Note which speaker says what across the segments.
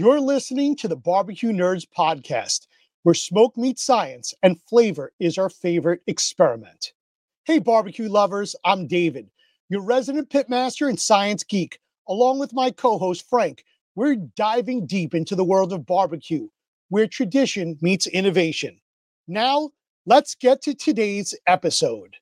Speaker 1: You're listening to the Barbecue Nerds podcast, where smoke meets science and flavor is our favorite experiment. Hey, barbecue lovers, I'm David, your resident pitmaster and science geek. Along with my co-host, Frank, we're diving deep into the world of barbecue, where tradition meets innovation. Now, let's get to today's episode.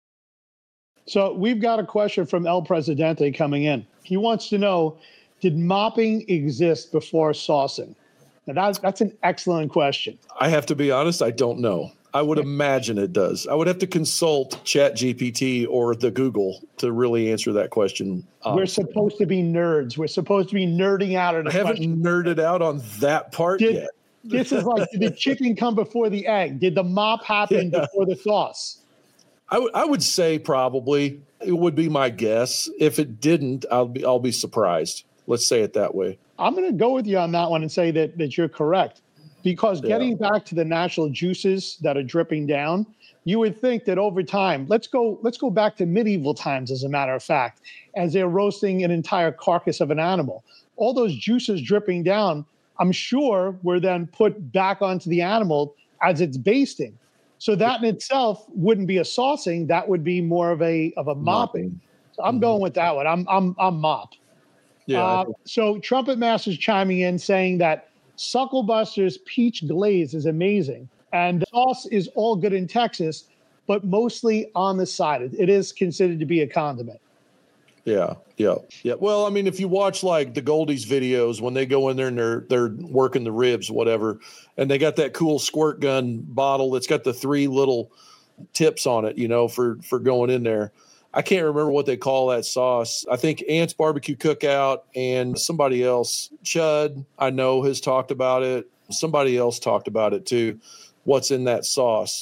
Speaker 1: So we've got a question from El Presidente coming in. He wants to know, did mopping exist before saucing? Now, that's an excellent question.
Speaker 2: I have to be honest, I don't know. I would imagine it does. I would have to consult ChatGPT or the Google to really answer that question.
Speaker 1: We're supposed to be nerds. We're supposed to be nerding out.
Speaker 2: I haven't nerded out on that part yet.
Speaker 1: This is like, did the chicken come before the egg? Did the mop happen before the sauce?
Speaker 2: I would say probably. It would be my guess. If it didn't, I'll be surprised. Let's say it that way.
Speaker 1: I'm going to go with you on that one and say that you're correct. Because getting back to the natural juices that are dripping down, you would think that over time, let's go back to medieval times, as a matter of fact, as they're roasting an entire carcass of an animal. All those juices dripping down, I'm sure, were then put back onto the animal as it's basting. So that in itself wouldn't be a saucing. That would be more of a mopping. So I'm going with that one. I'm mop.
Speaker 2: Yeah.
Speaker 1: So Trumpet Master's chiming in saying that Sucklebuster's peach glaze is amazing. And the sauce is all good in Texas, but mostly on the side. It is considered to be a condiment.
Speaker 2: Yeah. Well, I mean, if you watch like the Goldies videos, when they go in there and they're working the ribs, whatever, and they got that cool squirt gun bottle that's got the 3 little tips on it, for going in there. I can't remember what they call that sauce. I think Ant's Barbecue Cookout and somebody else, Chud, I know, has talked about it. Somebody else talked about it too. What's in that sauce,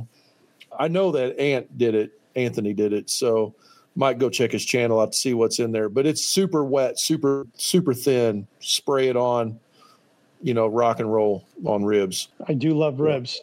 Speaker 2: I know that Anthony did it. So might go check his channel out to see what's in there. But it's super wet, super, super thin. Spray it on, rock and roll on ribs.
Speaker 1: I do love ribs.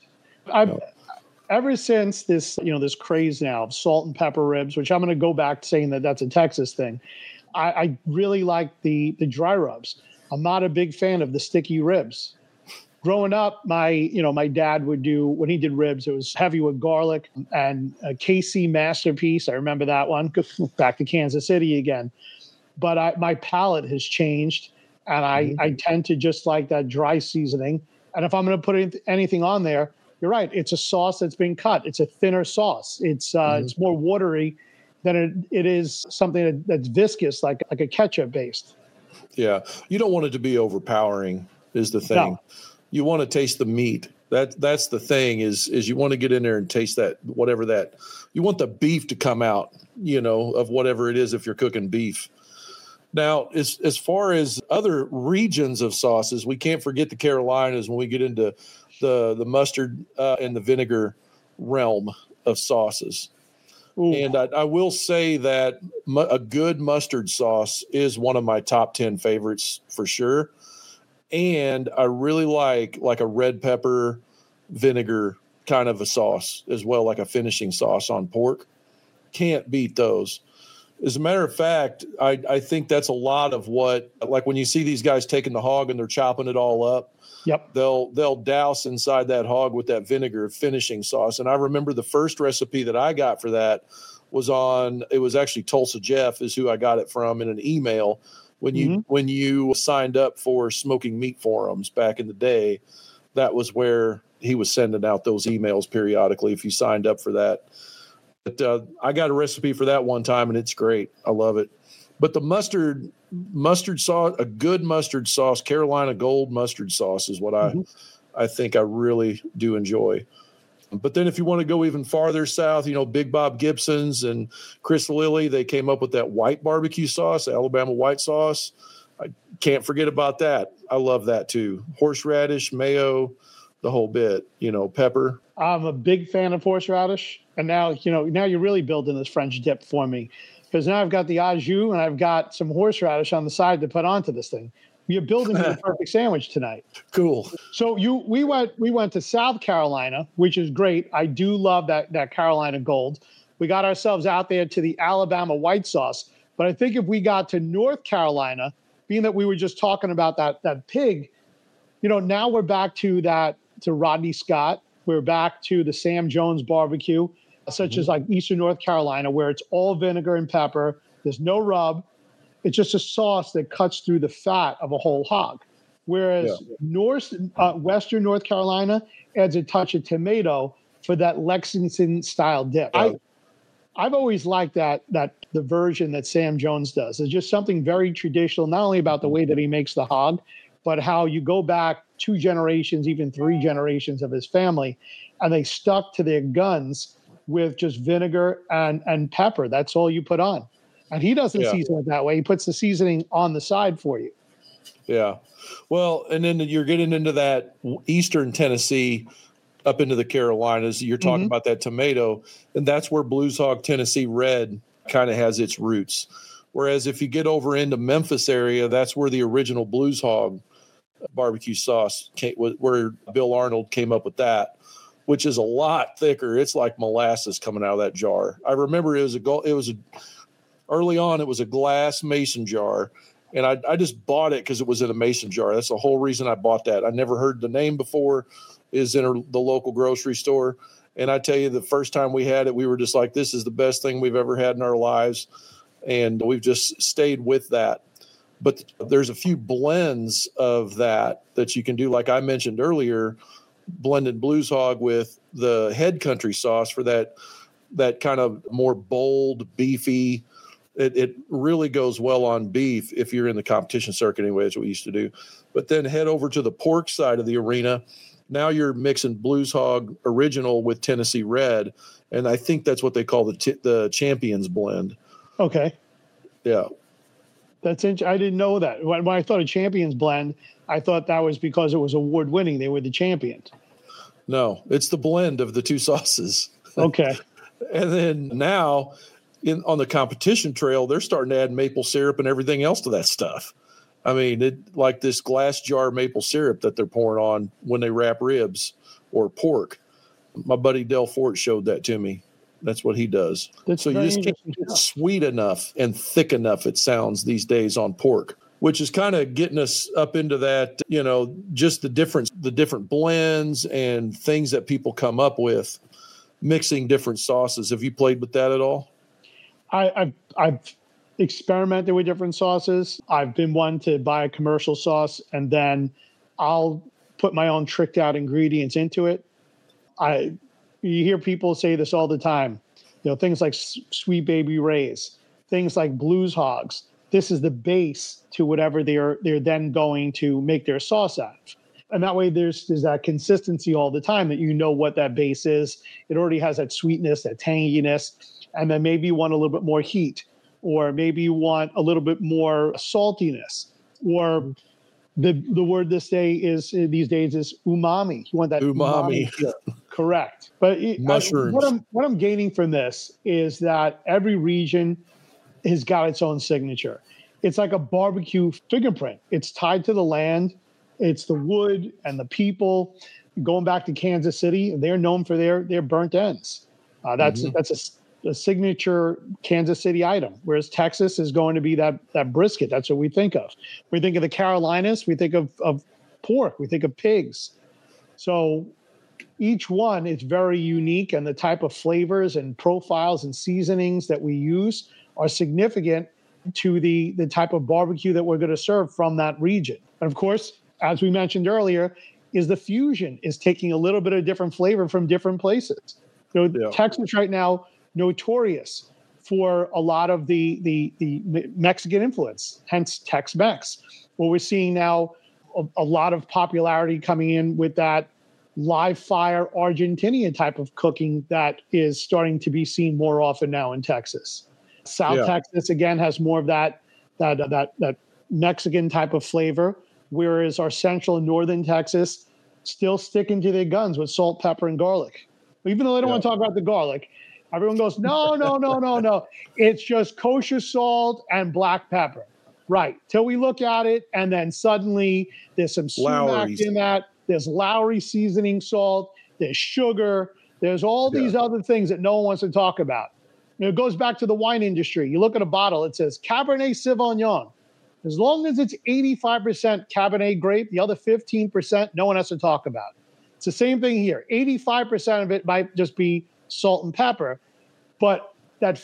Speaker 1: Ever since this craze now of salt and pepper ribs, which I'm going to go back to saying that that's a Texas thing, I really like the dry rubs. I'm not a big fan of the sticky ribs. Growing up, my dad would do, when he did ribs, it was heavy with garlic and a KC Masterpiece. I remember that one. Back to Kansas City again. But my palate has changed, and I tend to just like that dry seasoning. And if I'm going to put anything on there, you're right. It's a sauce that's been cut. It's a thinner sauce. It's more watery than it is something that's viscous, like a ketchup based.
Speaker 2: Yeah, you don't want it to be overpowering. Is the thing. No. You want to taste the meat. That's the thing. Is you want to get in there and taste that whatever that. You want the beef to come out. Of whatever it is if you're cooking beef. Now, as far as other regions of sauces, we can't forget the Carolinas when we get into the mustard and the vinegar realm of sauces. Ooh. And I will say that a good mustard sauce is one of my top 10 favorites for sure. And I really like a red pepper vinegar kind of a sauce as well, like a finishing sauce on pork. Can't beat those. As a matter of fact, I think that's a lot of what, like when you see these guys taking the hog and they're chopping it all up.
Speaker 1: Yep.
Speaker 2: They'll douse inside that hog with that vinegar finishing sauce. And I remember the first recipe that I got for that it was actually Tulsa Jeff is who I got it from in an email when you signed up for Smoking Meat Forums back in the day. That was where he was sending out those emails periodically if you signed up for that. But I got a recipe for that one time, and it's great. I love it. But the mustard sauce, a good mustard sauce, Carolina Gold mustard sauce is what I think I really do enjoy. But then if you want to go even farther south, Big Bob Gibson's and Chris Lilly, they came up with that white barbecue sauce, Alabama white sauce. I can't forget about that. I love that too. Horseradish, mayo, the whole bit, pepper.
Speaker 1: I'm a big fan of horseradish. And now you're really building this French dip for me, because now I've got the au jus and I've got some horseradish on the side to put onto this thing. You're building me the perfect sandwich tonight.
Speaker 2: Cool.
Speaker 1: So we went to South Carolina, which is great. I do love that Carolina Gold. We got ourselves out there to the Alabama white sauce. But I think if we got to North Carolina, being that we were just talking about that pig, now we're back to Rodney Scott. We're back to the Sam Jones barbecue, such as like Eastern North Carolina, where it's all vinegar and pepper. There's no rub. It's just a sauce that cuts through the fat of a whole hog. Whereas Western North Carolina adds a touch of tomato for that Lexington style dip. I've always liked that the version that Sam Jones does. It's just something very traditional, not only about the way that he makes the hog, but how you go back 2 generations, even 3 generations of his family, and they stuck to their guns with just vinegar and pepper. That's all you put on. And he doesn't season it that way. He puts the seasoning on the side for you.
Speaker 2: Yeah. Well, and then you're getting into that Eastern Tennessee up into the Carolinas. You're talking about that tomato, and that's where Blues Hog Tennessee Red kind of has its roots. Whereas if you get over into Memphis area, that's where the original Blues Hog barbecue sauce where Bill Arnold came up with that, which is a lot thicker. It's like molasses coming out of that jar. I remember early on, it was a glass mason jar, and I just bought it because it was in a mason jar. That's the whole reason I bought that. I never heard the name before. Is in the local grocery store. And I tell you, the first time we had it, we were just like, this is the best thing we've ever had in our lives. And we've just stayed with that. But there's a few blends of that you can do. Like I mentioned earlier, blended Blues Hog with the Head Country sauce for that kind of more bold, beefy. It really goes well on beef if you're in the competition circuit anyway, that's what we used to do. But then head over to the pork side of the arena. Now you're mixing Blues Hog Original with Tennessee Red, and I think that's what they call the Champions blend.
Speaker 1: Okay.
Speaker 2: Yeah.
Speaker 1: That's interesting. I didn't know that. When I thought of Champions blend, I thought that was because it was award-winning. They were the champions.
Speaker 2: No, it's the blend of the 2 sauces.
Speaker 1: Okay.
Speaker 2: And then now on the competition trail, they're starting to add maple syrup and everything else to that stuff. I mean, like this glass jar maple syrup that they're pouring on when they wrap ribs or pork. My buddy Del Fort showed that to me. That's what he does. So you just can't get sweet enough and thick enough, it sounds, these days on pork, which is kind of getting us up into that, just the different blends and things that people come up with, mixing different sauces. Have you played with that at all?
Speaker 1: I've experimented with different sauces. I've been one to buy a commercial sauce and then I'll put my own tricked out ingredients into it. You hear people say this all the time, things like Sweet Baby Ray's, things like Blues Hogs. This is the base to whatever they're then going to make their sauce out of. And that way there's that consistency all the time that what that base is. It already has that sweetness, that tanginess, and then maybe you want a little bit more heat. Or maybe you want a little bit more saltiness, or the word these days is umami. You want that umami. Correct. But
Speaker 2: mushrooms.
Speaker 1: What I'm gaining from this is that every region has got its own signature. It's like a barbecue fingerprint. It's tied to the land. It's the wood and the people. Going back to Kansas City, they're known for their burnt ends. That's a signature Kansas City item, whereas Texas is going to be that brisket. That's what we think of. We think of the Carolinas, we think of pork, we think of pigs. So each one is very unique, and the type of flavors and profiles and seasonings that we use are significant to the type of barbecue that we're going to serve from that region. And of course, as we mentioned earlier, is the fusion is taking a little bit of different flavor from different places. Texas right now, notorious for a lot of the Mexican influence, hence Tex-Mex. What we're seeing now, a lot of popularity coming in with that live fire Argentinian type of cooking that is starting to be seen more often now in Texas. South Texas, again, has more of that Mexican type of flavor, whereas our central and northern Texas still sticking to their guns with salt, pepper, and garlic. Even though they don't want to talk about the garlic, everyone goes, no. It's just kosher salt and black pepper. Right. Till we look at it, and then suddenly there's some sumac in that. There's Lowry seasoning salt. There's sugar. There's all these other things that no one wants to talk about. It goes back to the wine industry. You look at a bottle, it says Cabernet Sauvignon. As long as it's 85% Cabernet grape, the other 15%, no one has to talk about. It's the same thing here. 85% of it might just be salt and pepper, but that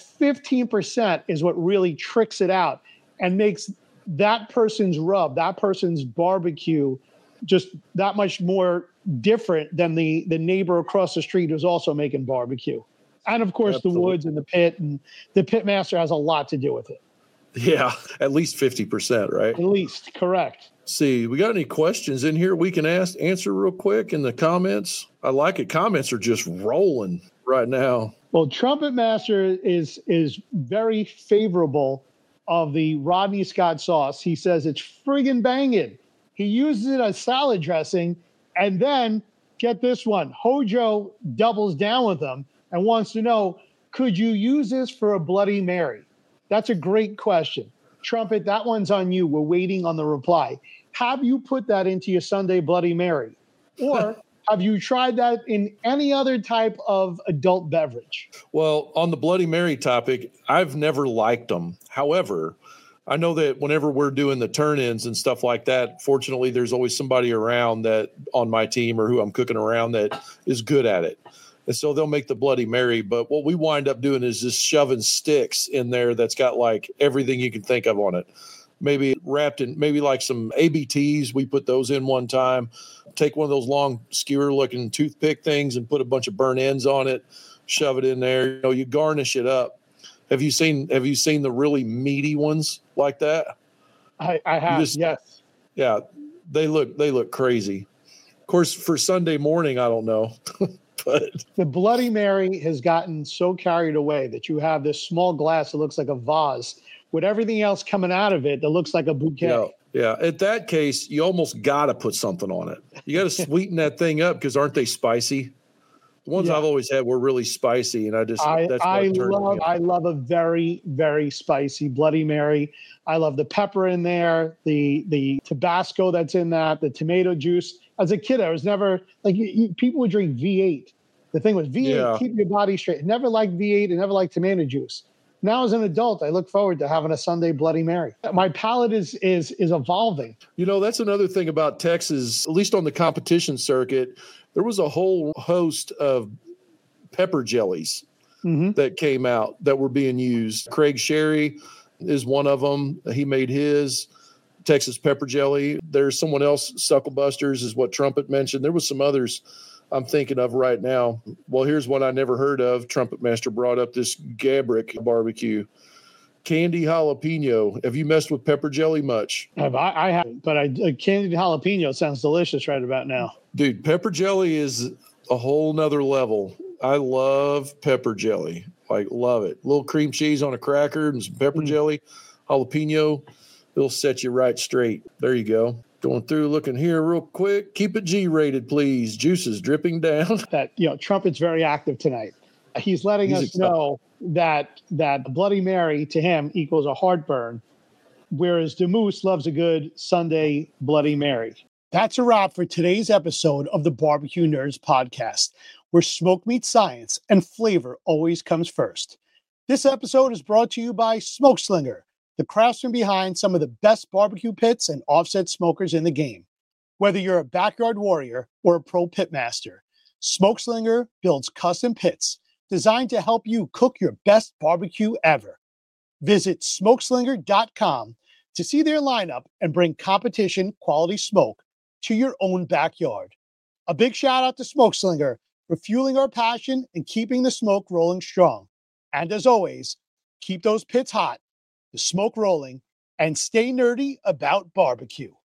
Speaker 1: 15% is what really tricks it out and makes that person's rub, that person's barbecue, just that much more different than the neighbor across the street who's also making barbecue. And of course, Absolutely. The woods and the pit, and the pit master has a lot to do with it.
Speaker 2: Yeah, at least 50%, right?
Speaker 1: At least, correct.
Speaker 2: See, we got any questions in here we can answer real quick in the comments? I like it. Comments are just rolling right now.
Speaker 1: Well, Trumpet Master is very favorable of the Rodney Scott sauce. He says it's friggin' banging. He uses it as salad dressing, and then, get this one, Hojo doubles down with him and wants to know, could you use this for a Bloody Mary? That's a great question. Trumpet, that one's on you. We're waiting on the reply. Have you put that into your Sunday Bloody Mary? Or have you tried that in any other type of adult beverage?
Speaker 2: Well, on the Bloody Mary topic, I've never liked them. However, I know that whenever we're doing the turn-ins and stuff like that, fortunately, there's always somebody around that on my team or who I'm cooking around that is good at it. And so they'll make the Bloody Mary. But what we wind up doing is just shoving sticks in there that's got like everything you can think of on it. Maybe wrapped in maybe like some ABTs. We put those in one time. Take one of those long skewer-looking toothpick things and put a bunch of burnt ends on it. Shove it in there. You know, you garnish it up. Have you seen the really meaty ones like that?
Speaker 1: I have. Yes.
Speaker 2: Yeah, they look crazy. Of course, for Sunday morning, I don't know. But
Speaker 1: the Bloody Mary has gotten so carried away that you have this small glass that looks like a vase with everything else coming out of it that looks like a bouquet.
Speaker 2: Yeah. At that case, you almost got to put something on it. You got to sweeten that thing up because aren't they spicy? The ones I've always had were really spicy, and I
Speaker 1: love a very, very spicy Bloody Mary. I love the pepper in there, the Tabasco that's in that, the tomato juice. As a kid, I was never like people would drink V8. The thing was V8 keep your body straight. Never liked V8 and never liked tomato juice. Now, as an adult, I look forward to having a Sunday Bloody Mary. My palate is evolving.
Speaker 2: You know, that's another thing about Texas, at least on the competition circuit. There was a whole host of pepper jellies that came out that were being used. Craig Sherry is one of them. He made his Texas pepper jelly. There's someone else, Sucklebusters is what Trumpet mentioned. There was some others I'm thinking of right now. Well, here's one I never heard of. Trumpet Master brought up this Gabrick barbecue. Candy jalapeno. Have you messed with pepper jelly much?
Speaker 1: I haven't, but candied jalapeno sounds delicious right about now.
Speaker 2: Dude, pepper jelly is a whole nother level. I love pepper jelly. Like, love it. A little cream cheese on a cracker and some pepper jelly, jalapeno. It'll set you right straight. There you go. Going through, looking here real quick. Keep it G-rated, please. Juices dripping down.
Speaker 1: That Trumpet's very active tonight. He's letting us know that Bloody Mary to him equals a heartburn, whereas DeMoose loves a good Sunday Bloody Mary. That's a wrap for today's episode of the Barbecue Nerds podcast, where smoke meets science and flavor always comes first. This episode is brought to you by Smoke Slinger, the craftsman behind some of the best barbecue pits and offset smokers in the game. Whether you're a backyard warrior or a pro pit master, Smoke Slinger builds custom pits designed to help you cook your best barbecue ever. Visit smokeslinger.com to see their lineup and bring competition quality smoke to your own backyard. A big shout out to Smoke Slinger for fueling our passion and keeping the smoke rolling strong. And as always, keep those pits hot, the smoke rolling, and stay nerdy about barbecue.